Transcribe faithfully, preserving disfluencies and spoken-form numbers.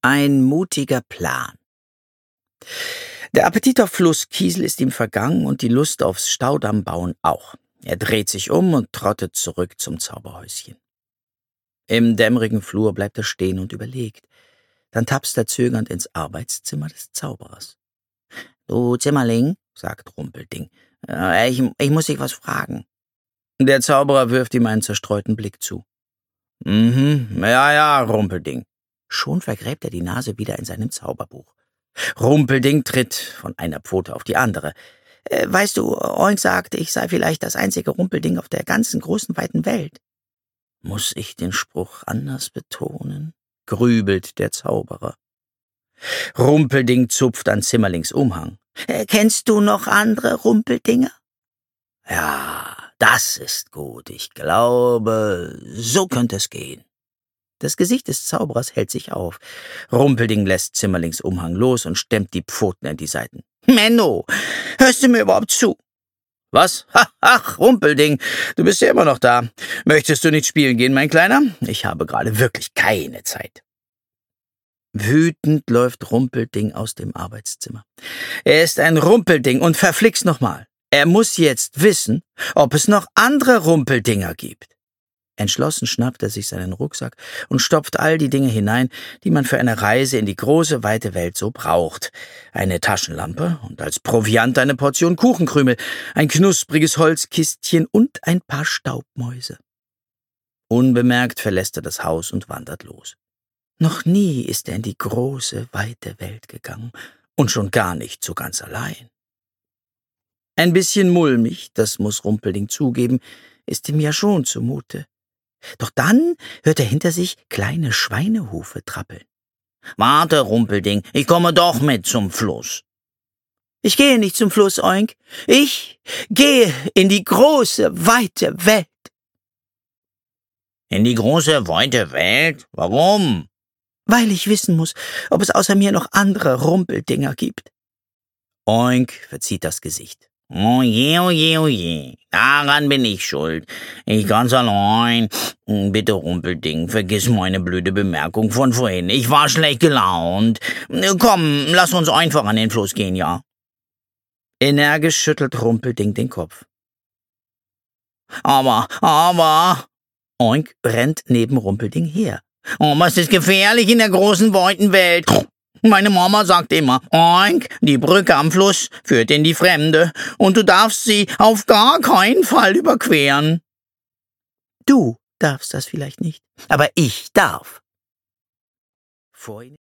Ein mutiger Plan. Der Appetit auf Flusskiesel ist ihm vergangen und die Lust aufs Staudammbauen auch. Er dreht sich um und trottet zurück zum Zauberhäuschen. Im dämmerigen Flur bleibt er stehen und überlegt. Dann tapst er zögernd ins Arbeitszimmer des Zauberers. »Du Zimmerling«, sagt Rumpelding, äh, ich, ich muss dich was fragen.« Der Zauberer wirft ihm einen zerstreuten Blick zu. »Mhm, ja, ja, Rumpelding.« Schon vergräbt er die Nase wieder in seinem Zauberbuch. Rumpelding tritt von einer Pfote auf die andere. Äh, »Weißt du, Oink sagt, ich sei vielleicht das einzige Rumpelding auf der ganzen großen, weiten Welt.« »Muss ich den Spruch anders betonen?«, grübelt der Zauberer. Rumpelding zupft an Zimmerlings Umhang. Äh, »Kennst du noch andere Rumpeldinger?« »Ja, das ist gut. Ich glaube, so könnte es gehen.« Das Gesicht des Zauberers hält sich auf. Rumpelding lässt Zimmerlings Umhang los und stemmt die Pfoten in die Seiten. »Menno, hörst du mir überhaupt zu?« »Was? Ha, ach, Rumpelding, du bist ja immer noch da. Möchtest du nicht spielen gehen, mein Kleiner? Ich habe gerade wirklich keine Zeit.« Wütend läuft Rumpelding aus dem Arbeitszimmer. Er ist ein Rumpelding und verflixt nochmal. Er muss jetzt wissen, ob es noch andere Rumpeldinger gibt. Entschlossen schnappt er sich seinen Rucksack und stopft all die Dinge hinein, die man für eine Reise in die große, weite Welt so braucht. Eine Taschenlampe und als Proviant eine Portion Kuchenkrümel, ein knuspriges Holzkistchen und ein paar Staubmäuse. Unbemerkt verlässt er das Haus und wandert los. Noch nie ist er in die große, weite Welt gegangen und schon gar nicht so ganz allein. Ein bisschen mulmig, das muss Rumpelding zugeben, ist ihm ja schon zumute. Doch dann hört er hinter sich kleine Schweinehufe trappeln. »Warte, Rumpelding, ich komme doch mit zum Fluss.« »Ich gehe nicht zum Fluss, Oink. Ich gehe in die große, weite Welt.« »In die große, weite Welt? Warum?« »Weil ich wissen muss, ob es außer mir noch andere Rumpeldinger gibt.« Oink verzieht das Gesicht. »Oh je, oh je, oh je, daran bin ich schuld. Ich ganz allein. Bitte, Rumpelding, vergiss meine blöde Bemerkung von vorhin. Ich war schlecht gelaunt. Komm, lass uns einfach an den Fluss gehen, ja?« Energisch schüttelt Rumpelding den Kopf. »Aber, aber...« Oink rennt neben Rumpelding her. »Oh, was ist gefährlich in der großen, weiten Welt? Meine Mama sagt immer, Oink, die Brücke am Fluss führt in die Fremde und du darfst sie auf gar keinen Fall überqueren.« »Du darfst das vielleicht nicht, aber ich darf.« Vor